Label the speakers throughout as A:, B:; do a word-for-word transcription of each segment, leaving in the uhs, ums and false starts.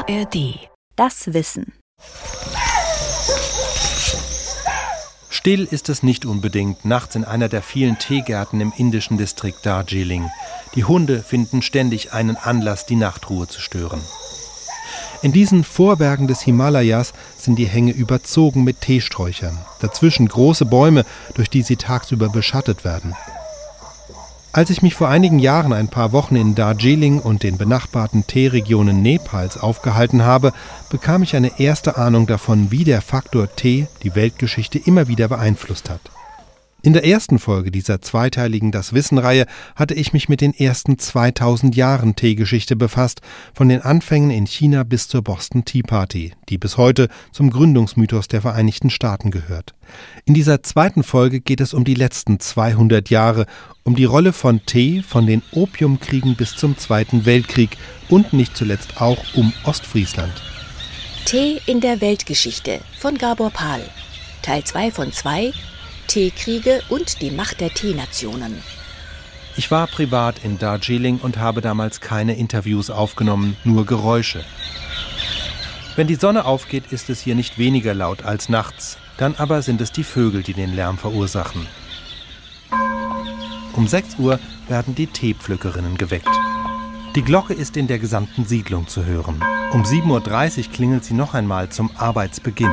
A: A R D. Das Wissen.
B: Still ist es nicht unbedingt, nachts in einer der vielen Teegärten im indischen Distrikt Darjeeling. Die Hunde finden ständig einen Anlass, die Nachtruhe zu stören. In diesen Vorbergen des Himalayas sind die Hänge überzogen mit Teesträuchern. Dazwischen große Bäume, durch die sie tagsüber beschattet werden. Als ich mich vor einigen Jahren ein paar Wochen in Darjeeling und den benachbarten Teeregionen Nepals aufgehalten habe, bekam ich eine erste Ahnung davon, wie der Faktor Tee die Weltgeschichte immer wieder beeinflusst hat. In der ersten Folge dieser zweiteiligen Das-Wissen-Reihe hatte ich mich mit den ersten zweitausend Jahren Teegeschichte befasst, von den Anfängen in China bis zur Boston Tea Party, die bis heute zum Gründungsmythos der Vereinigten Staaten gehört. In dieser zweiten Folge geht es um die letzten zweihundert Jahre, um die Rolle von Tee von den Opiumkriegen bis zum Zweiten Weltkrieg und nicht zuletzt auch um Ostfriesland.
A: Tee in der Weltgeschichte von Gabor Pahl. Teil zwei von zwei. Teekriege und die Macht der Teenationen.
B: Ich war privat in Darjeeling und habe damals keine Interviews aufgenommen, nur Geräusche. Wenn die Sonne aufgeht, ist es hier nicht weniger laut als nachts. Dann aber sind es die Vögel, die den Lärm verursachen. Um sechs Uhr werden die Teepflückerinnen geweckt. Die Glocke ist in der gesamten Siedlung zu hören. Um sieben Uhr dreißig klingelt sie noch einmal zum Arbeitsbeginn.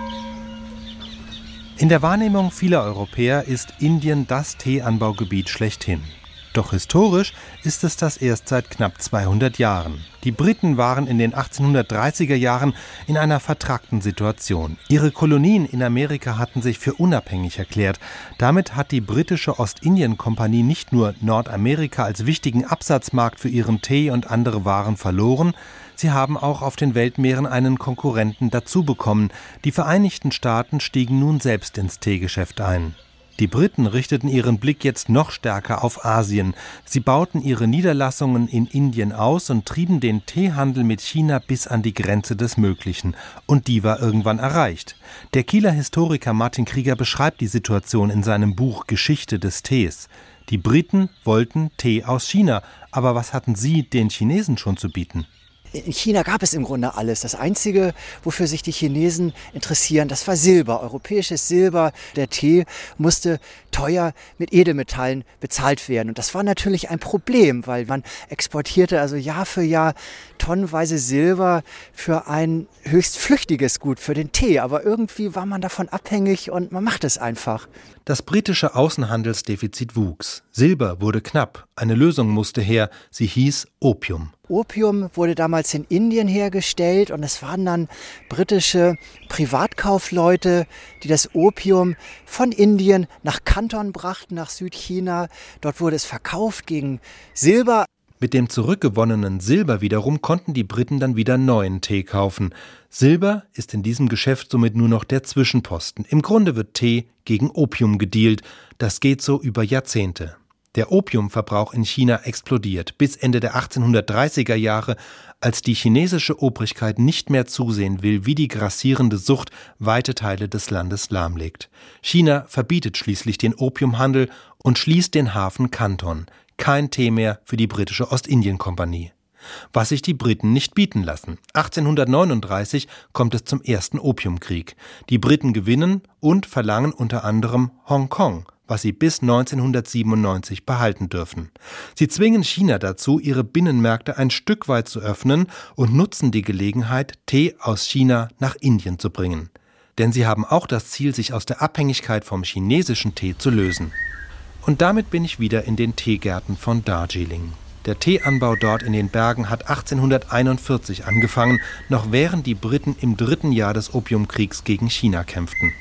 B: In der Wahrnehmung vieler Europäer ist Indien das Teeanbaugebiet schlechthin. Doch historisch ist es das erst seit knapp zweihundert Jahren. Die Briten waren in den achtzehnhundertdreißiger Jahren in einer vertrackten Situation. Ihre Kolonien in Amerika hatten sich für unabhängig erklärt. Damit hat die britische Ostindien-Kompanie nicht nur Nordamerika als wichtigen Absatzmarkt für ihren Tee und andere Waren verloren, sie haben auch auf den Weltmeeren einen Konkurrenten dazu bekommen. Die Vereinigten Staaten stiegen nun selbst ins Teegeschäft ein. Die Briten richteten ihren Blick jetzt noch stärker auf Asien. Sie bauten ihre Niederlassungen in Indien aus und trieben den Teehandel mit China bis an die Grenze des Möglichen. Und die war irgendwann erreicht. Der Kieler Historiker Martin Krieger beschreibt die Situation in seinem Buch Geschichte des Tees. Die Briten wollten Tee aus China. Aber was hatten sie den Chinesen schon zu bieten?
C: In China gab es im Grunde alles. Das Einzige, wofür sich die Chinesen interessieren, das war Silber, europäisches Silber. Der Tee musste teuer mit Edelmetallen bezahlt werden. Und das war natürlich ein Problem, weil man exportierte also Jahr für Jahr tonnenweise Silber für ein höchst flüchtiges Gut, für den Tee. Aber irgendwie war man davon abhängig und man macht es einfach.
B: Das britische Außenhandelsdefizit wuchs. Silber wurde knapp. Eine Lösung musste her. Sie hieß Opium.
C: Opium wurde damals in Indien hergestellt und es waren dann britische Privatkaufleute, die das Opium von Indien nach Kanton brachten, nach Südchina. Dort wurde es verkauft gegen Silber.
B: Mit dem zurückgewonnenen Silber wiederum konnten die Briten dann wieder neuen Tee kaufen. Silber ist in diesem Geschäft somit nur noch der Zwischenposten. Im Grunde wird Tee gegen Opium gedealt. Das geht so über Jahrzehnte. Der Opiumverbrauch in China explodiert bis Ende der achtzehnhundertdreißiger Jahre, als die chinesische Obrigkeit nicht mehr zusehen will, wie die grassierende Sucht weite Teile des Landes lahmlegt. China verbietet schließlich den Opiumhandel und schließt den Hafen Kanton. Kein Tee mehr für die britische Ostindien-Kompanie. Was sich die Briten nicht bieten lassen. achtzehnhundertneununddreißig kommt es zum ersten Opiumkrieg. Die Briten gewinnen und verlangen unter anderem Hongkong, was sie bis neunzehnhundertsiebenundneunzig behalten dürfen. Sie zwingen China dazu, ihre Binnenmärkte ein Stück weit zu öffnen und nutzen die Gelegenheit, Tee aus China nach Indien zu bringen. Denn sie haben auch das Ziel, sich aus der Abhängigkeit vom chinesischen Tee zu lösen. Und damit bin ich wieder in den Teegärten von Darjeeling. Der Teeanbau dort in den Bergen hat achtzehnhunderteinundvierzig angefangen, noch während die Briten im dritten Jahr des Opiumkriegs gegen China kämpften.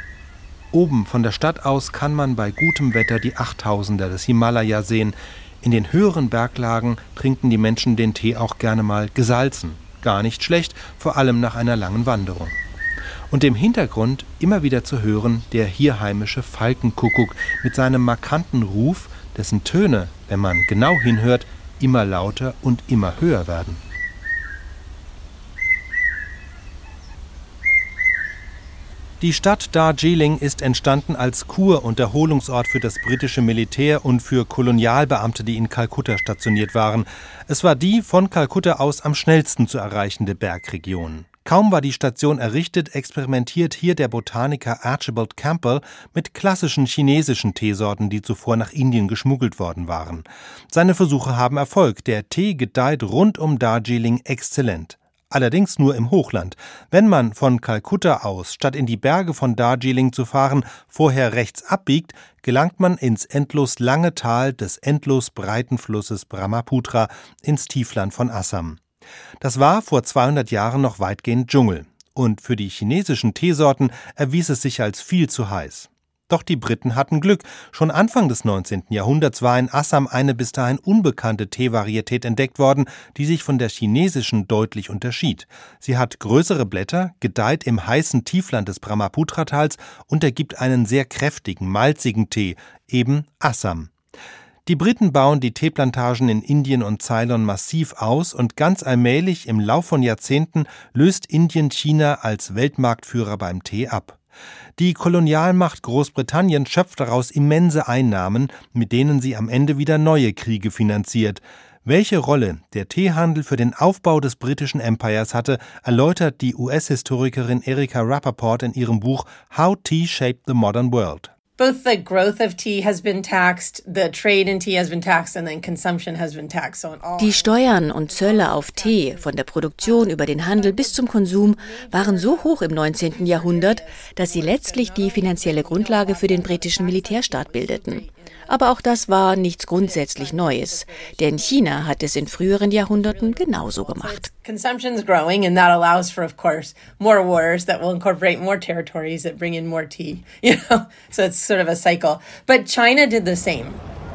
B: Oben von der Stadt aus kann man bei gutem Wetter die Achttausender des Himalaya sehen. In den höheren Berglagen trinken die Menschen den Tee auch gerne mal gesalzen. Gar nicht schlecht, vor allem nach einer langen Wanderung. Und im Hintergrund immer wieder zu hören der hier heimische Falkenkuckuck mit seinem markanten Ruf, dessen Töne, wenn man genau hinhört, immer lauter und immer höher werden. Die Stadt Darjeeling ist entstanden als Kur- und Erholungsort für das britische Militär und für Kolonialbeamte, die in Kalkutta stationiert waren. Es war die von Kalkutta aus am schnellsten zu erreichende Bergregion. Kaum war die Station errichtet, experimentiert hier der Botaniker Archibald Campbell mit klassischen chinesischen Teesorten, die zuvor nach Indien geschmuggelt worden waren. Seine Versuche haben Erfolg. Der Tee gedeiht rund um Darjeeling exzellent. Allerdings nur im Hochland. Wenn man von Kalkutta aus, statt in die Berge von Darjeeling zu fahren, vorher rechts abbiegt, gelangt man ins endlos lange Tal des endlos breiten Flusses Brahmaputra ins Tiefland von Assam. Das war vor zweihundert Jahren noch weitgehend Dschungel. Und für die chinesischen Teesorten erwies es sich als viel zu heiß. Doch die Briten hatten Glück. Schon Anfang des neunzehnten Jahrhunderts war in Assam eine bis dahin unbekannte Teevarietät entdeckt worden, die sich von der chinesischen deutlich unterschied. Sie hat größere Blätter, gedeiht im heißen Tiefland des Brahmaputra-Tals und ergibt einen sehr kräftigen, malzigen Tee, eben Assam. Die Briten bauen die Teeplantagen in Indien und Ceylon massiv aus und ganz allmählich im Lauf von Jahrzehnten löst Indien China als Weltmarktführer beim Tee ab. Die Kolonialmacht Großbritannien schöpft daraus immense Einnahmen, mit denen sie am Ende wieder neue Kriege finanziert. Welche Rolle der Teehandel für den Aufbau des britischen Empires hatte, erläutert die U S-Historikerin Erika Rappaport in ihrem Buch How Tea Shaped the Modern World.
D: Both the growth of tea has been taxed, the trade in tea has been taxed, and then consumption has been taxed. So all
A: Die Steuern und Zölle auf Tee, von der Produktion über den Handel bis zum Konsum, waren so hoch im neunzehnten Jahrhundert, dass sie letztlich die finanzielle Grundlage für den britischen Militärstaat bildeten. Aber auch das war nichts grundsätzlich Neues, denn China hat es in früheren Jahrhunderten genauso gemacht.
D: Consumption is growing, and that allows for, of course, more wars that will incorporate more territories that bring in more tea. You know, so it's sort of a cycle. But China did the same.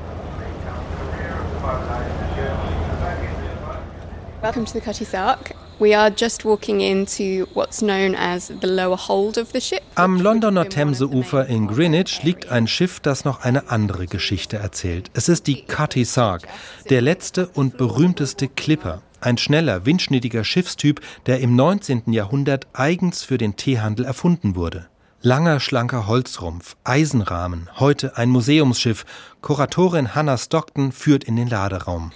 E: Welcome to the Cutty Sark. We are just walking into what's known as the lower hold of the ship.
B: Am Londoner Themseufer in Greenwich liegt ein Schiff, das noch eine andere Geschichte erzählt. Es ist die Cutty Sark, der letzte und berühmteste Clipper. Ein schneller, windschnittiger Schiffstyp, der im neunzehnten Jahrhundert eigens für den Teehandel erfunden wurde. Langer, schlanker Holzrumpf, Eisenrahmen, heute ein Museumsschiff. Kuratorin Hannah Stockton führt in den Laderaum.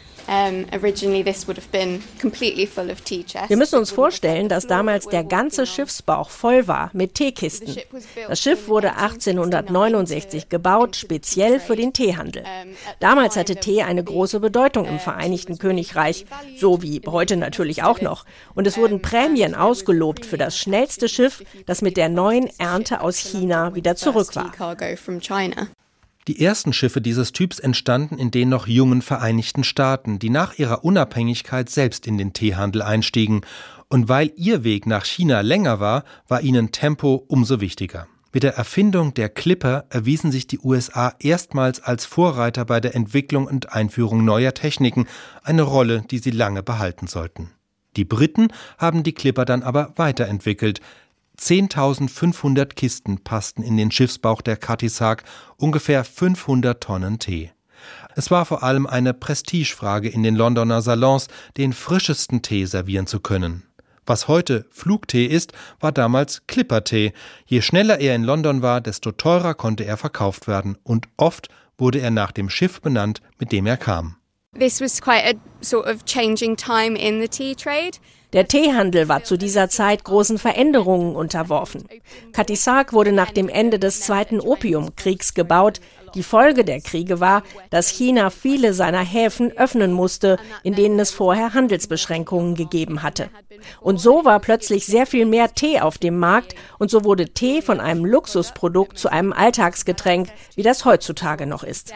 F: Wir müssen uns vorstellen, dass damals der ganze Schiffsbauch voll war mit Teekisten. Das Schiff wurde achtzehnhundertneunundsechzig gebaut, speziell für den Teehandel. Damals hatte Tee eine große Bedeutung im Vereinigten Königreich, so wie heute natürlich auch noch. Und es wurden Prämien ausgelobt für das schnellste Schiff, das mit der neuen Ernte aus China wieder zurück war.
B: Die ersten Schiffe dieses Typs entstanden in den noch jungen Vereinigten Staaten, die nach ihrer Unabhängigkeit selbst in den Teehandel einstiegen. Und weil ihr Weg nach China länger war, war ihnen Tempo umso wichtiger. Mit der Erfindung der Clipper erwiesen sich die U S A erstmals als Vorreiter bei der Entwicklung und Einführung neuer Techniken, eine Rolle, die sie lange behalten sollten. Die Briten haben die Clipper dann aber weiterentwickelt. zehntausendfünfhundert Kisten passten in den Schiffsbauch der Cutty Sark, ungefähr fünfhundert Tonnen Tee. Es war vor allem eine Prestigefrage in den Londoner Salons, den frischesten Tee servieren zu können. Was heute Flugtee ist, war damals Clippertee. Je schneller er in London war, desto teurer konnte er verkauft werden und oft wurde er nach dem Schiff benannt, mit dem er kam.
E: This was quite a sort of changing time in the tea trade.
F: Der Teehandel war zu dieser Zeit großen Veränderungen unterworfen. Cutty Sark wurde nach dem Ende des Zweiten Opiumkriegs gebaut. Die Folge der Kriege war, dass China viele seiner Häfen öffnen musste, in denen es vorher Handelsbeschränkungen gegeben hatte. Und so war plötzlich sehr viel mehr Tee auf dem Markt und so wurde Tee von einem Luxusprodukt zu einem Alltagsgetränk, wie das heutzutage noch ist.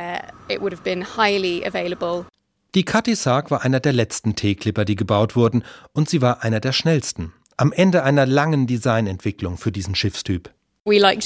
B: Die Cutty Sark war einer der letzten Teeclipper, die gebaut wurden, und sie war einer der schnellsten. Am Ende einer langen Designentwicklung für diesen Schiffstyp.
E: Wir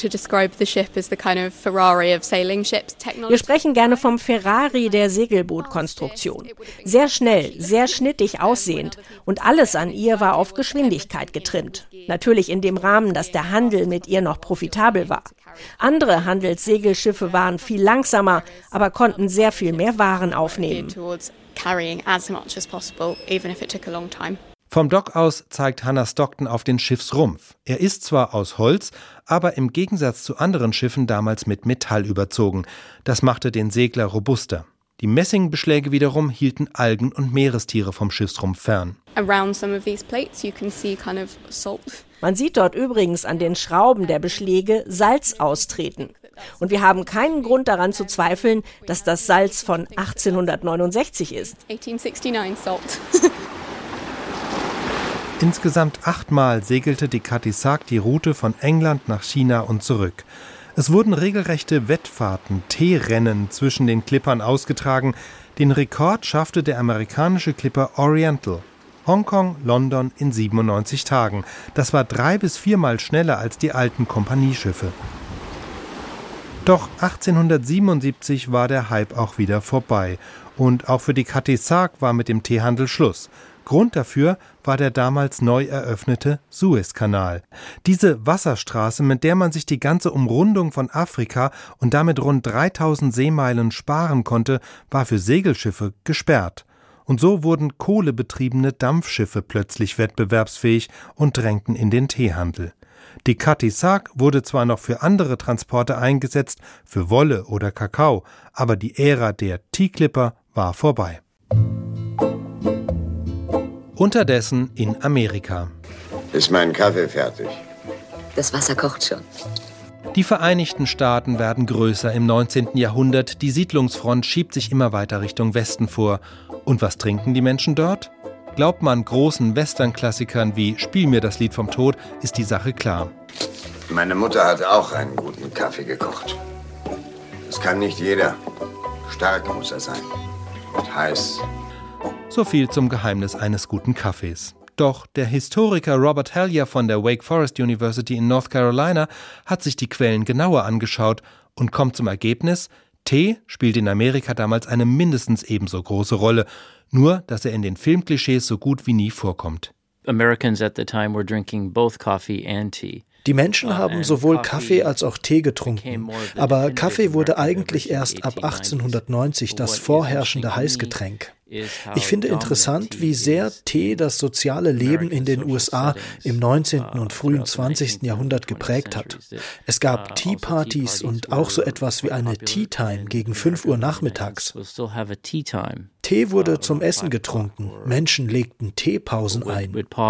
F: sprechen gerne vom Ferrari der Segelbootkonstruktion. Sehr schnell, sehr schnittig aussehend und alles an ihr war auf Geschwindigkeit getrimmt. Natürlich in dem Rahmen, dass der Handel mit ihr noch profitabel war. Andere Handelssegelschiffe waren viel langsamer, aber konnten sehr viel mehr Waren aufnehmen.
B: Vom Dock aus zeigt Hannah Stockton auf den Schiffsrumpf. Er ist zwar aus Holz, aber im Gegensatz zu anderen Schiffen damals mit Metall überzogen. Das machte den Segler robuster. Die Messingbeschläge wiederum hielten Algen und Meerestiere vom Schiffsrumpf fern.
E: Around some of these plates you can see kind of salt.
F: Man sieht dort übrigens an den Schrauben der Beschläge Salz austreten. Und wir haben keinen Grund daran zu zweifeln, dass das Salz von achtzehnhundertneunundsechzig ist.
E: eighteen sixty-nine salt.
B: Insgesamt achtmal segelte die Cutty Sark die Route von England nach China und zurück. Es wurden regelrechte Wettfahrten, Teerennen zwischen den Clippern ausgetragen. Den Rekord schaffte der amerikanische Clipper Oriental. Hongkong, London in siebenundneunzig Tagen. Das war drei- bis viermal schneller als die alten Kompanieschiffe. Doch achtzehnhundertsiebenundsiebzig war der Hype auch wieder vorbei. Und auch für die Cutty Sark war mit dem Teehandel Schluss. Grund dafür war der damals neu eröffnete Suezkanal. Diese Wasserstraße, mit der man sich die ganze Umrundung von Afrika und damit rund dreitausend Seemeilen sparen konnte, war für Segelschiffe gesperrt. Und so wurden kohlebetriebene Dampfschiffe plötzlich wettbewerbsfähig und drängten in den Teehandel. Die Cutty Sark wurde zwar noch für andere Transporte eingesetzt, für Wolle oder Kakao, aber die Ära der Tea-Clipper war vorbei. Unterdessen in Amerika.
G: Ist mein Kaffee fertig?
H: Das Wasser kocht schon.
B: Die Vereinigten Staaten werden größer im neunzehnten Jahrhundert. Die Siedlungsfront schiebt sich immer weiter Richtung Westen vor. Und was trinken die Menschen dort? Glaubt man großen Western-Klassikern wie Spiel mir das Lied vom Tod, ist die Sache klar.
G: Meine Mutter hat auch einen guten Kaffee gekocht. Das kann nicht jeder. Stark muss er sein. Und heiß.
B: So viel zum Geheimnis eines guten Kaffees. Doch der Historiker Robert Hellyer von der Wake Forest University in North Carolina hat sich die Quellen genauer angeschaut und kommt zum Ergebnis, Tee spielt in Amerika damals eine mindestens ebenso große Rolle, nur dass er in den Filmklischees so gut wie nie vorkommt.
I: Americans at the time were drinking both coffee and tea.
J: Die Menschen haben sowohl Kaffee als auch Tee getrunken, aber Kaffee wurde eigentlich erst ab achtzehnhundertneunzig das vorherrschende Heißgetränk. Ich finde interessant, wie sehr Tee das soziale Leben in den U S A im neunzehnten und frühen zwanzigsten Jahrhundert geprägt hat. Es gab Tea-Partys und auch so etwas wie eine Tea-Time gegen fünf Uhr nachmittags. Tee wurde zum Essen getrunken, Menschen legten Teepausen ein.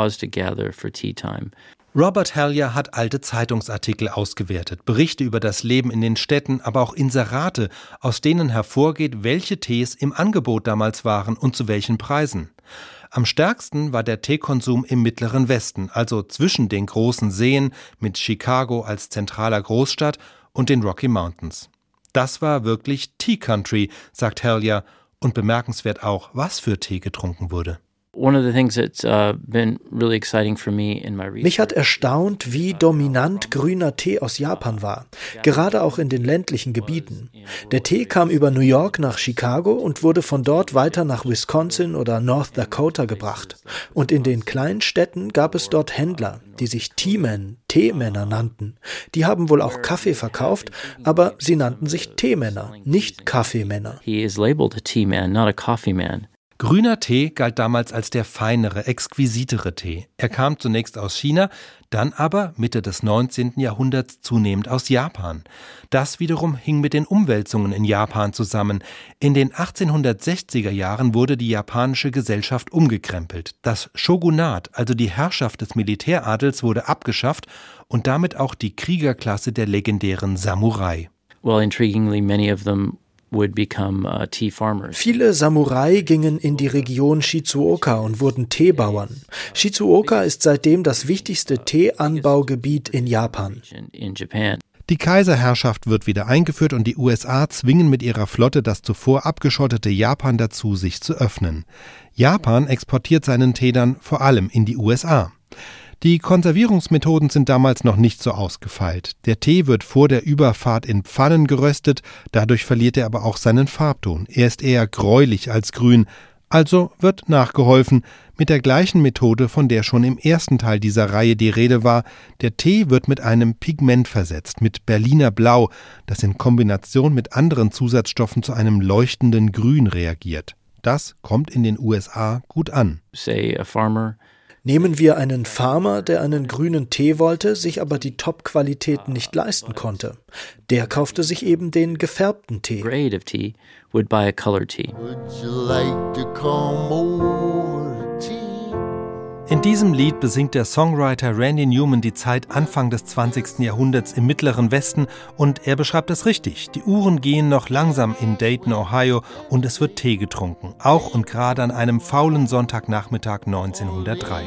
B: Robert Hellyer hat alte Zeitungsartikel ausgewertet, Berichte über das Leben in den Städten, aber auch Inserate, aus denen hervorgeht, welche Tees im Angebot damals waren und zu welchen Preisen. Am stärksten war der Teekonsum im Mittleren Westen, also zwischen den großen Seen mit Chicago als zentraler Großstadt und den Rocky Mountains. Das war wirklich Tea Country, sagt Hellyer, und bemerkenswert auch, was für Tee getrunken wurde.
J: Mich hat erstaunt, wie dominant grüner Tee aus Japan war, gerade auch in den ländlichen Gebieten. Der Tee kam über New York nach Chicago und wurde von dort weiter nach Wisconsin oder North Dakota gebracht. Und in den kleinen Städten gab es dort Händler, die sich Teemen, Teemänner nannten. Die haben wohl auch Kaffee verkauft, aber sie nannten sich Teemänner, nicht Kaffeemänner.
I: He is labeled a tea man, not a coffee man.
B: Grüner Tee galt damals als der feinere, exquisitere Tee. Er kam zunächst aus China, dann aber Mitte des neunzehnten Jahrhunderts zunehmend aus Japan. Das wiederum hing mit den Umwälzungen in Japan zusammen. In den achtzehnhundertsechziger Jahren wurde die japanische Gesellschaft umgekrempelt. Das Shogunat, also die Herrschaft des Militäradels, wurde abgeschafft und damit auch die Kriegerklasse der legendären Samurai.
I: Well, intriguingly, many of them
J: Viele Samurai gingen in die Region Shizuoka und wurden Teebauern. Shizuoka ist seitdem das wichtigste Teeanbaugebiet in Japan.
B: Die Kaiserherrschaft wird wieder eingeführt und die U S A zwingen mit ihrer Flotte das zuvor abgeschottete Japan dazu, sich zu öffnen. Japan exportiert seinen Tee dann vor allem in die U S A. Die Konservierungsmethoden sind damals noch nicht so ausgefeilt. Der Tee wird vor der Überfahrt in Pfannen geröstet, dadurch verliert er aber auch seinen Farbton. Er ist eher gräulich als grün, also wird nachgeholfen mit der gleichen Methode, von der schon im ersten Teil dieser Reihe die Rede war. Der Tee wird mit einem Pigment versetzt, mit Berliner Blau, das in Kombination mit anderen Zusatzstoffen zu einem leuchtenden Grün reagiert. Das kommt in den U S A gut an.
I: Say a farmer
J: Nehmen wir einen Farmer, der einen grünen Tee wollte, sich aber die Top-Qualitäten nicht leisten konnte. Der kaufte sich eben den gefärbten Tee.
I: Grade of tea would buy a colored tea.
B: In diesem Lied besingt der Songwriter Randy Newman die Zeit Anfang des zwanzigsten Jahrhunderts im Mittleren Westen und er beschreibt es richtig. Die Uhren gehen noch langsam in Dayton, Ohio und es wird Tee getrunken. Auch und gerade an einem faulen Sonntagnachmittag neunzehnhundertdrei.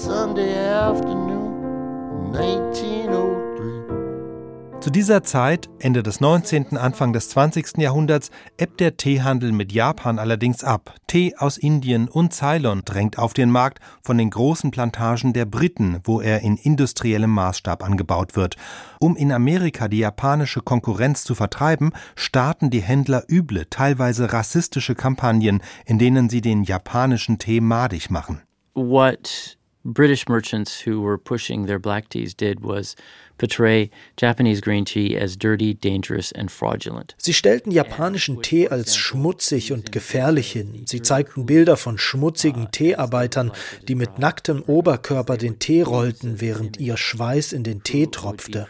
B: Zu dieser Zeit, Ende des neunzehnten, Anfang des zwanzigsten Jahrhunderts, ebbt der Teehandel mit Japan allerdings ab. Tee aus Indien und Ceylon drängt auf den Markt von den großen Plantagen der Briten, wo er in industriellem Maßstab angebaut wird. Um in Amerika die japanische Konkurrenz zu vertreiben, starten die Händler üble, teilweise rassistische Kampagnen, in denen sie den japanischen Tee madig machen.
I: What British merchants who were pushing their black teas did was portray Japanese green tea as dirty, dangerous and fraudulent.
J: Sie stellten japanischen Tee als schmutzig und gefährlich hin. Sie zeigten Bilder von schmutzigen Teearbeitern, die mit nacktem Oberkörper den Tee rollten, während ihr Schweiß in den Tee tropfte.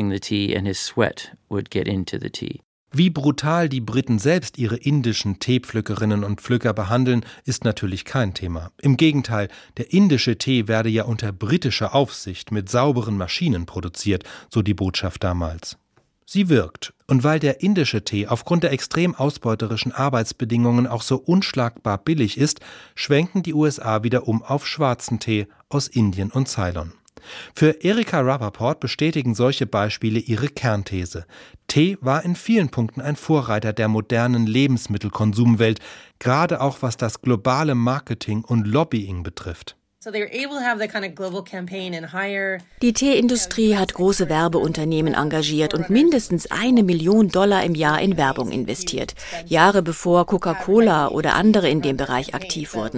B: Wie brutal die Briten selbst ihre indischen Teepflückerinnen und Pflücker behandeln, ist natürlich kein Thema. Im Gegenteil, der indische Tee werde ja unter britischer Aufsicht mit sauberen Maschinen produziert, so die Botschaft damals. Sie wirkt. Und weil der indische Tee aufgrund der extrem ausbeuterischen Arbeitsbedingungen auch so unschlagbar billig ist, schwenken die U S A wieder um auf schwarzen Tee aus Indien und Ceylon. Für Erika Rappaport bestätigen solche Beispiele ihre Kernthese. Tee war in vielen Punkten ein Vorreiter der modernen Lebensmittelkonsumwelt, gerade auch was das globale Marketing und Lobbying betrifft.
A: Die Teeindustrie hat große Werbeunternehmen engagiert und mindestens eine Million Dollar im Jahr in Werbung investiert. Jahre bevor Coca-Cola oder andere in dem Bereich aktiv wurden.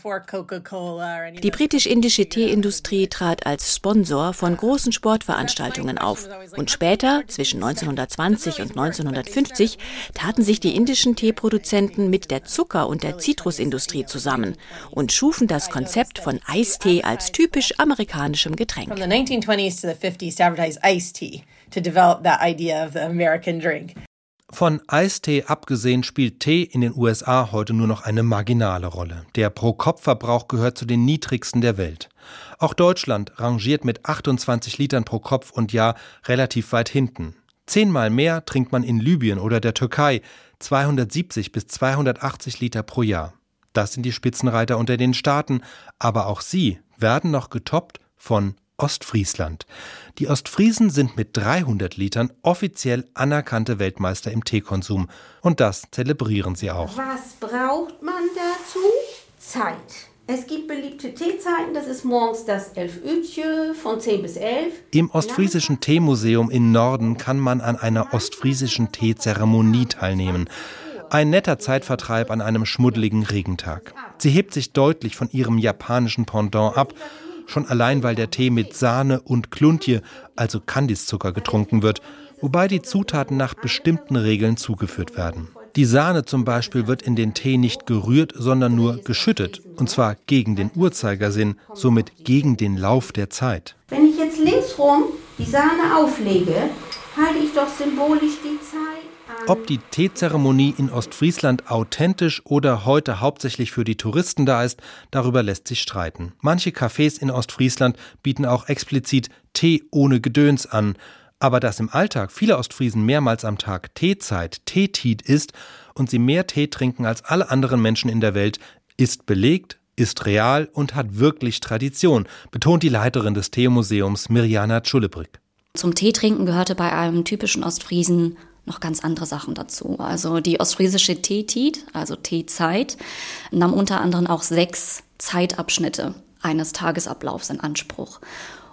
A: Die britisch-indische Teeindustrie trat als Sponsor von großen Sportveranstaltungen auf. Und später, zwischen neunzehnhundertzwanzig und neunzehnhundertfünfzig, taten sich die indischen Teeproduzenten mit der Zucker- und der Zitrusindustrie zusammen und schufen das Konzept von Eistee als typisch amerikanischem Getränk.
D: From the nineteen twenties to the fifties to advertise iced tea to develop that idea of the American drink.
B: Von Eistee abgesehen spielt Tee in den U S A heute nur noch eine marginale Rolle. Der Pro-Kopf-Verbrauch gehört zu den niedrigsten der Welt. Auch Deutschland rangiert mit achtundzwanzig Litern pro Kopf und Jahr relativ weit hinten. Zehnmal mehr trinkt man in Libyen oder der Türkei, zweihundertsiebzig bis zweihundertachtzig Liter pro Jahr. Das sind die Spitzenreiter unter den Staaten, aber auch sie werden noch getoppt von Ostfriesland. Die Ostfriesen sind mit dreihundert Litern offiziell anerkannte Weltmeister im Teekonsum. Und das zelebrieren sie auch.
K: Was braucht man dazu? Zeit. Es gibt beliebte Teezeiten, das ist morgens das elf Uhr von zehn bis elf.
B: Im Ostfriesischen Teemuseum in Norden kann man an einer ostfriesischen Teezeremonie teilnehmen. Ein netter Zeitvertreib an einem schmuddeligen Regentag. Sie hebt sich deutlich von ihrem japanischen Pendant ab, schon allein, weil der Tee mit Sahne und Kluntje, also Kandiszucker, getrunken wird, wobei die Zutaten nach bestimmten Regeln zugeführt werden. Die Sahne zum Beispiel wird in den Tee nicht gerührt, sondern nur geschüttet, und zwar gegen den Uhrzeigersinn, somit gegen den Lauf der Zeit.
K: Wenn ich jetzt linksrum die Sahne auflege, halte ich doch symbolisch die Zeit.
B: Ob die Teezeremonie in Ostfriesland authentisch oder heute hauptsächlich für die Touristen da ist, darüber lässt sich streiten. Manche Cafés in Ostfriesland bieten auch explizit Tee ohne Gedöns an. Aber dass im Alltag viele Ostfriesen mehrmals am Tag Teezeit, Teetied ist und sie mehr Tee trinken als alle anderen Menschen in der Welt, ist belegt, ist real und hat wirklich Tradition, betont die Leiterin des Teemuseums Mirjana Tschulebrück.
L: Zum Teetrinken gehörte bei einem typischen Ostfriesen noch ganz andere Sachen dazu. Also die ostfriesische Teetied, also Teezeit, nahm unter anderem auch sechs Zeitabschnitte eines Tagesablaufs in Anspruch.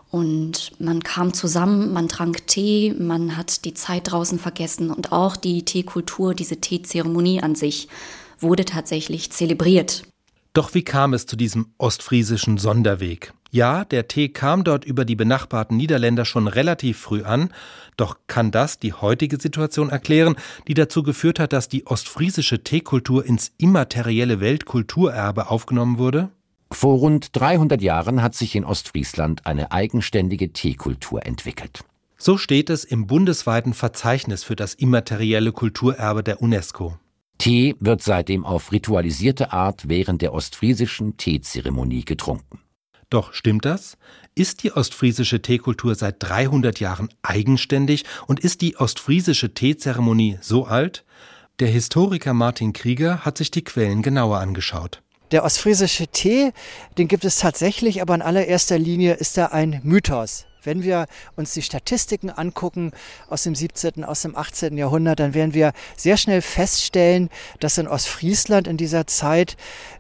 L: Und man kam zusammen, man trank Tee, man hat die Zeit draußen vergessen und auch die Teekultur, diese Teezeremonie an sich, wurde tatsächlich zelebriert.
B: Doch wie kam es zu diesem ostfriesischen Sonderweg? Ja, der Tee kam dort über die benachbarten Niederländer schon relativ früh an, doch kann das die heutige Situation erklären, die dazu geführt hat, dass die ostfriesische Teekultur ins immaterielle Weltkulturerbe aufgenommen wurde?
M: Vor rund dreihundert Jahren hat sich in Ostfriesland eine eigenständige Teekultur entwickelt.
B: So steht es im bundesweiten Verzeichnis für das immaterielle Kulturerbe der UNESCO.
M: Tee wird seitdem auf ritualisierte Art während der ostfriesischen Teezeremonie getrunken.
B: Doch stimmt das? Ist die ostfriesische Teekultur seit dreihundert Jahren eigenständig und ist die ostfriesische Teezeremonie so alt? Der Historiker Martin Krieger hat sich die Quellen genauer angeschaut.
C: Der ostfriesische Tee, den gibt es tatsächlich, aber in allererster Linie ist er ein Mythos. Wenn wir uns die Statistiken angucken aus dem siebzehnten, aus dem achtzehnten Jahrhundert, dann werden wir sehr schnell feststellen, dass in Ostfriesland in dieser Zeit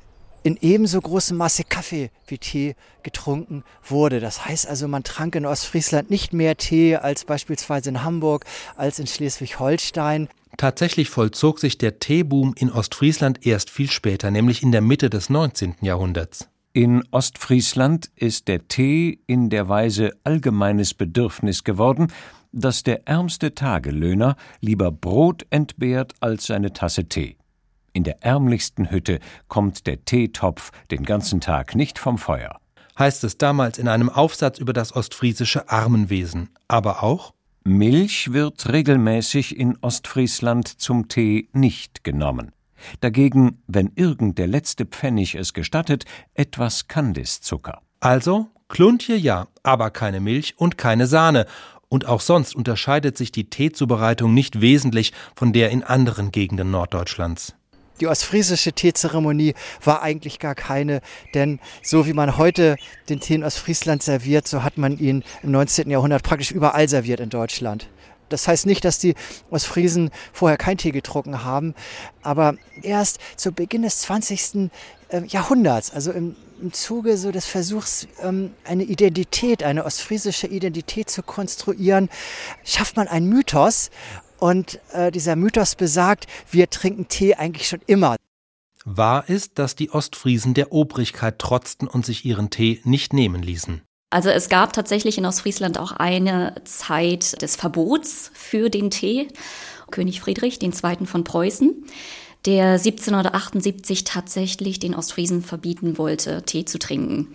C: in ebenso großem Maße Kaffee wie Tee getrunken wurde. Das heißt also, man trank in Ostfriesland nicht mehr Tee als beispielsweise in Hamburg, als in Schleswig-Holstein.
B: Tatsächlich vollzog sich der Teeboom in Ostfriesland erst viel später, nämlich in der Mitte des neunzehnten Jahrhunderts.
N: In Ostfriesland ist der Tee in der Weise allgemeines Bedürfnis geworden, dass der ärmste Tagelöhner lieber Brot entbehrt als seine Tasse Tee. In der ärmlichsten Hütte kommt der Teetopf den ganzen Tag nicht vom Feuer.
B: Heißt es damals in einem Aufsatz über das ostfriesische Armenwesen. Aber auch:
N: Milch wird regelmäßig in Ostfriesland zum Tee nicht genommen. Dagegen, wenn irgend der letzte Pfennig es gestattet, etwas Kandiszucker.
B: Also Kluntje ja, aber keine Milch und keine Sahne. Und auch sonst unterscheidet sich die Teezubereitung nicht wesentlich von der in anderen Gegenden Norddeutschlands.
C: Die ostfriesische Teezeremonie war eigentlich gar keine, denn so wie man heute den Tee in Ostfriesland serviert, so hat man ihn im neunzehnten Jahrhundert praktisch überall serviert in Deutschland. Das heißt nicht, dass die Ostfriesen vorher keinen Tee getrunken haben, aber erst zu Beginn des zwanzigsten Jahrhunderts, also im, im Zuge so des Versuchs, eine Identität, eine ostfriesische Identität zu konstruieren, schafft man einen Mythos. Und äh, dieser Mythos besagt, wir trinken Tee eigentlich schon immer.
B: Wahr ist, dass die Ostfriesen der Obrigkeit trotzten und sich ihren Tee nicht nehmen ließen.
L: Also es gab tatsächlich in Ostfriesland auch eine Zeit des Verbots für den Tee. König Friedrich der Zweite. Von Preußen, der siebzehnhundertachtundsiebzig tatsächlich den Ostfriesen verbieten wollte, Tee zu trinken.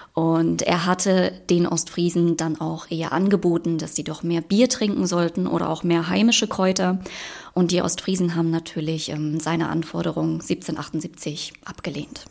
L: Und er hatte den Ostfriesen dann auch eher angeboten, dass sie doch mehr Bier trinken sollten oder auch mehr heimische Kräuter. Und die Ostfriesen haben natürlich ähm, seine Anforderungen siebzehnhundertachtundsiebzig abgelehnt.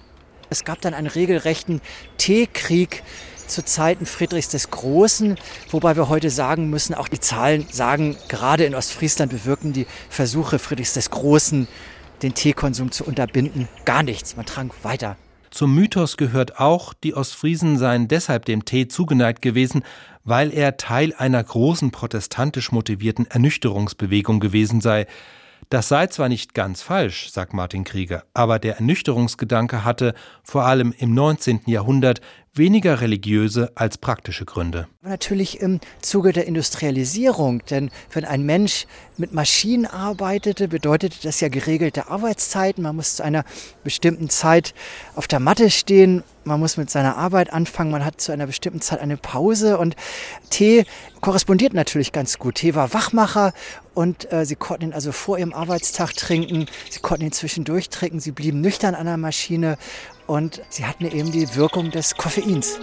C: Es gab dann einen regelrechten Teekrieg zu Zeiten Friedrichs des Großen, wobei wir heute sagen müssen, auch die Zahlen sagen, gerade in Ostfriesland bewirkten die Versuche Friedrichs des Großen, den Teekonsum zu unterbinden, gar nichts. Man trank weiter.
B: Zum Mythos gehört auch, die Ostfriesen seien deshalb dem Tee zugeneigt gewesen, weil er Teil einer großen protestantisch motivierten Ernüchterungsbewegung gewesen sei. Das sei zwar nicht ganz falsch, sagt Martin Krieger, aber der Ernüchterungsgedanke hatte, vor allem im neunzehnten Jahrhundert, weniger religiöse als praktische Gründe.
C: Natürlich im Zuge der Industrialisierung, denn wenn ein Mensch mit Maschinen arbeitete, bedeutete das ja geregelte Arbeitszeiten. Man muss zu einer bestimmten Zeit auf der Matte stehen, man muss mit seiner Arbeit anfangen, man hat zu einer bestimmten Zeit eine Pause und Tee korrespondiert natürlich ganz gut. Tee war Wachmacher und äh, sie konnten ihn also vor ihrem Arbeitstag trinken, sie konnten ihn zwischendurch trinken, sie blieben nüchtern an der Maschine und sie hatten eben die Wirkung des Koffeins.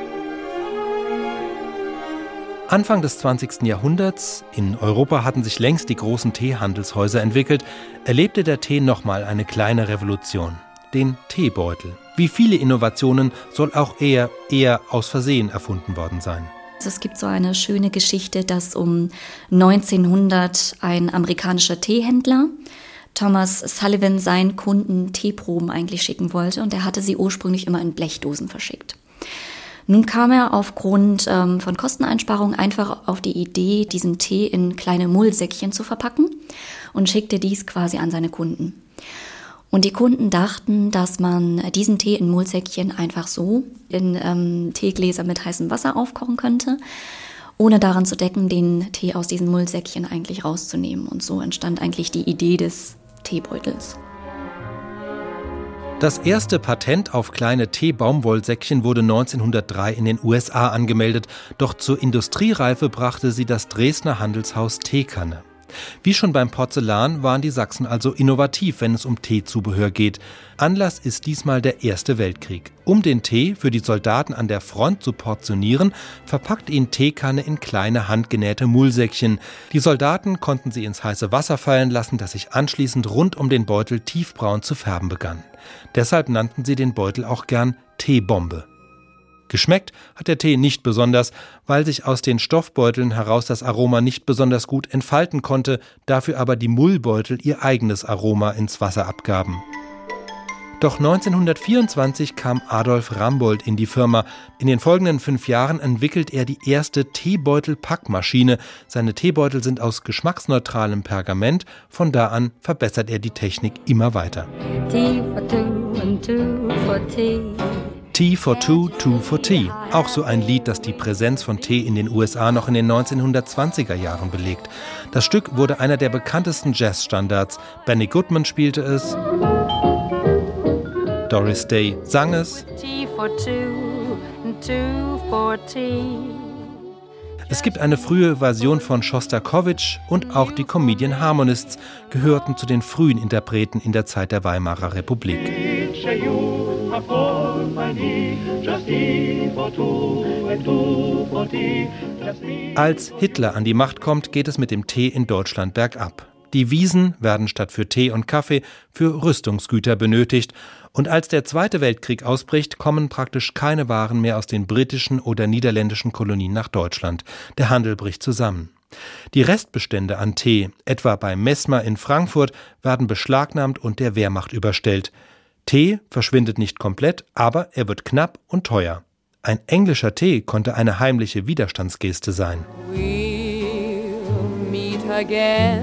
B: Anfang des zwanzigsten Jahrhunderts, in Europa hatten sich längst die großen Teehandelshäuser entwickelt, erlebte der Tee nochmal eine kleine Revolution, den Teebeutel. Wie viele Innovationen soll auch er eher aus Versehen erfunden worden sein.
L: Es gibt so eine schöne Geschichte, dass um neunzehnhundert ein amerikanischer Teehändler, Thomas Sullivan, seinen Kunden Teeproben eigentlich schicken wollte und er hatte sie ursprünglich immer in Blechdosen verschickt. Nun kam er aufgrund ähm, von Kosteneinsparungen einfach auf die Idee, diesen Tee in kleine Mullsäckchen zu verpacken und schickte dies quasi an seine Kunden. Und die Kunden dachten, dass man diesen Tee in Mullsäckchen einfach so in ähm, Teegläser mit heißem Wasser aufkochen könnte, ohne daran zu denken, den Tee aus diesen Mullsäckchen eigentlich rauszunehmen. Und so entstand eigentlich die Idee des Teebeutels.
B: Das erste Patent auf kleine Tee-Baumwollsäckchen wurde neunzehnhundertdrei in den U S A angemeldet, doch zur Industriereife brachte sie das Dresdner Handelshaus Teekanne. Wie schon beim Porzellan waren die Sachsen also innovativ, wenn es um Teezubehör geht. Anlass ist diesmal der Erste Weltkrieg. Um den Tee für die Soldaten an der Front zu portionieren, verpackt ihn Teekanne in kleine handgenähte Mullsäckchen. Die Soldaten konnten sie ins heiße Wasser fallen lassen, das sich anschließend rund um den Beutel tiefbraun zu färben begann. Deshalb nannten sie den Beutel auch gern Teebombe. Geschmeckt hat der Tee nicht besonders, weil sich aus den Stoffbeuteln heraus das Aroma nicht besonders gut entfalten konnte, dafür aber die Mullbeutel ihr eigenes Aroma ins Wasser abgaben. Doch neunzehnhundertvierundzwanzig kam Adolf Rambold in die Firma. In den folgenden fünf Jahren entwickelt er die erste Teebeutel-Packmaschine. Seine Teebeutel sind aus geschmacksneutralem Pergament. Von da an verbessert er die Technik immer weiter.
O: Tea for two and two for tea.
B: Tea for Two, Two for Tea. Auch so ein Lied, das die Präsenz von Tee in den U S A noch in den neunzehnhundertzwanziger Jahren belegt. Das Stück wurde einer der bekanntesten Jazzstandards. Benny Goodman spielte es, Doris Day sang es.
O: Tea for two and two for tea.
B: Es gibt eine frühe Version von Schostakowitsch und auch die Comedian Harmonists gehörten zu den frühen Interpreten in der Zeit der Weimarer Republik. Als Hitler an die Macht kommt, geht es mit dem Tee in Deutschland bergab. Die Wiesen werden statt für Tee und Kaffee für Rüstungsgüter benötigt. Und als der Zweite Weltkrieg ausbricht, kommen praktisch keine Waren mehr aus den britischen oder niederländischen Kolonien nach Deutschland. Der Handel bricht zusammen. Die Restbestände an Tee, etwa bei Messmer in Frankfurt, werden beschlagnahmt und der Wehrmacht überstellt. Tee verschwindet nicht komplett, aber er wird knapp und teuer. Ein englischer Tee konnte eine heimliche Widerstandsgeste sein.
O: We'll meet again.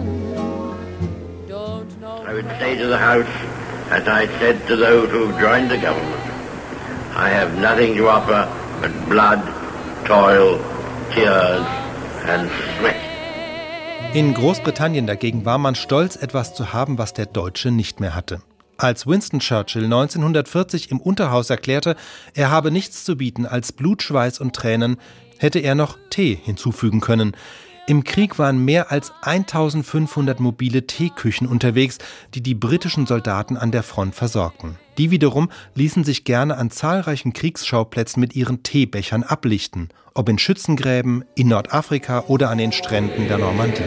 P: I would say to the House, as I said to those who joined the government, I have nothing to offer but blood, toil, tears and sweat.
B: In Großbritannien dagegen war man stolz, etwas zu haben, was der Deutsche nicht mehr hatte. Als Winston Churchill neunzehnhundertvierzig im Unterhaus erklärte, er habe nichts zu bieten als Blut, Schweiß und Tränen, hätte er noch Tee hinzufügen können. Im Krieg waren mehr als eintausendfünfhundert mobile Teeküchen unterwegs, die die britischen Soldaten an der Front versorgten. Die wiederum ließen sich gerne an zahlreichen Kriegsschauplätzen mit ihren Teebechern ablichten, ob in Schützengräben, in Nordafrika oder an den Stränden der Normandie.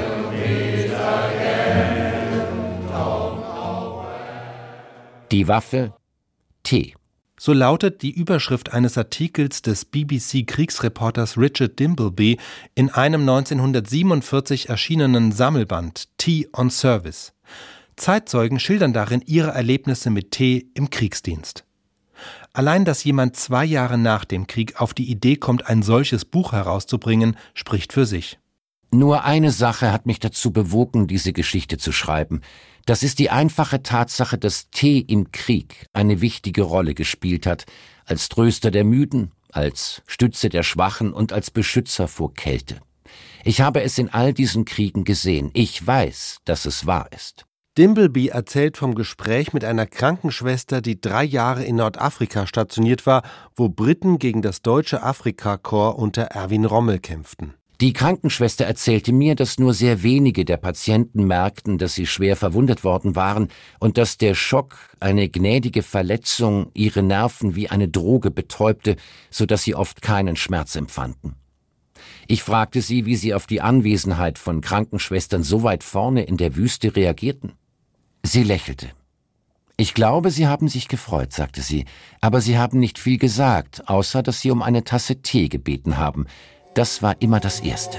M: Die Waffe Tee.
B: So lautet die Überschrift eines Artikels des B B C-Kriegsreporters Richard Dimbleby in einem neunzehnhundertsiebenundvierzig erschienenen Sammelband Tea on Service. Zeitzeugen schildern darin ihre Erlebnisse mit Tee im Kriegsdienst. Allein, dass jemand zwei Jahre nach dem Krieg auf die Idee kommt, ein solches Buch herauszubringen, spricht für sich.
M: Nur eine Sache hat mich dazu bewogen, diese Geschichte zu schreiben. Das ist die einfache Tatsache, dass Tee im Krieg eine wichtige Rolle gespielt hat, als Tröster der Müden, als Stütze der Schwachen und als Beschützer vor Kälte. Ich habe es in all diesen Kriegen gesehen. Ich weiß, dass es wahr ist.
B: Dimbleby erzählt vom Gespräch mit einer Krankenschwester, die drei Jahre in Nordafrika stationiert war, wo Briten gegen das deutsche Afrikakorps unter Erwin Rommel kämpften.
M: Die Krankenschwester erzählte mir, dass nur sehr wenige der Patienten merkten, dass sie schwer verwundet worden waren und dass der Schock, eine gnädige Verletzung, ihre Nerven wie eine Droge betäubte, so dass sie oft keinen Schmerz empfanden. Ich fragte sie, wie sie auf die Anwesenheit von Krankenschwestern so weit vorne in der Wüste reagierten. Sie lächelte. Ich glaube, sie haben sich gefreut, sagte sie, aber sie haben nicht viel gesagt, außer dass sie um eine Tasse Tee gebeten haben. Das war immer das Erste.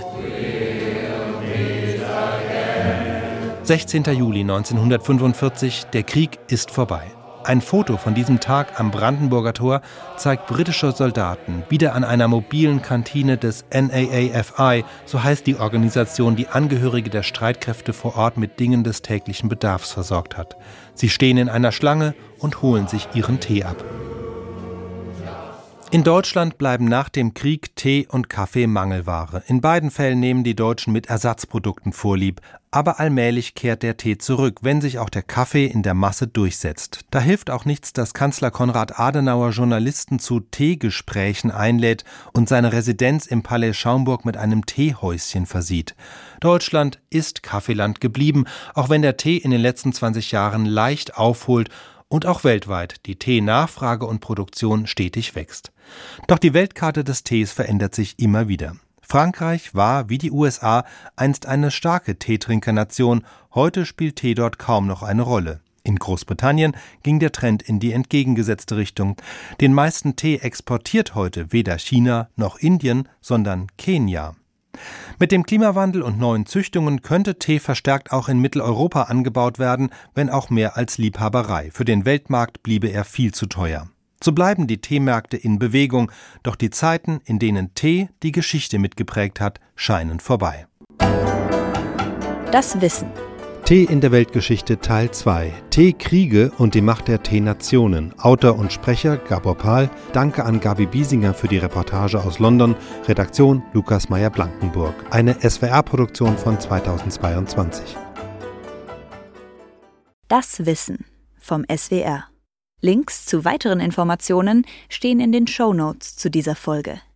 B: sechzehnter Juli neunzehnhundertfünfundvierzig, der Krieg ist vorbei. Ein Foto von diesem Tag am Brandenburger Tor zeigt britische Soldaten wieder an einer mobilen Kantine des N A A F I, so heißt die Organisation, die Angehörige der Streitkräfte vor Ort mit Dingen des täglichen Bedarfs versorgt hat. Sie stehen in einer Schlange und holen sich ihren Tee ab. In Deutschland bleiben nach dem Krieg Tee und Kaffee Mangelware. In beiden Fällen nehmen die Deutschen mit Ersatzprodukten vorlieb. Aber allmählich kehrt der Tee zurück, wenn sich auch der Kaffee in der Masse durchsetzt. Da hilft auch nichts, dass Kanzler Konrad Adenauer Journalisten zu Teegesprächen einlädt und seine Residenz im Palais Schaumburg mit einem Teehäuschen versieht. Deutschland ist Kaffeeland geblieben, auch wenn der Tee in den letzten zwanzig Jahren leicht aufholt und auch weltweit die Teenachfrage und Produktion stetig wächst. Doch die Weltkarte des Tees verändert sich immer wieder. Frankreich war, wie die U S A, einst eine starke Teetrinkernation. Heute spielt Tee dort kaum noch eine Rolle. In Großbritannien ging der Trend in die entgegengesetzte Richtung. Den meisten Tee exportiert heute weder China noch Indien, sondern Kenia. Mit dem Klimawandel und neuen Züchtungen könnte Tee verstärkt auch in Mitteleuropa angebaut werden, wenn auch mehr als Liebhaberei. Für den Weltmarkt bliebe er viel zu teuer. So bleiben die Teemärkte in Bewegung, doch die Zeiten, in denen Tee die Geschichte mitgeprägt hat, scheinen vorbei.
A: Das Wissen.
B: Tee in der Weltgeschichte Teil zwei. Teekriege und die Macht der Teenationen. Autor und Sprecher Gabor Pahl. Danke an Gabi Biesinger für die Reportage aus London. Redaktion Lukas Meyer-Blankenburg. Eine S W R-Produktion von zweitausendzweiundzwanzig.
A: Das Wissen vom S W R. Links zu weiteren Informationen stehen in den Shownotes zu dieser Folge.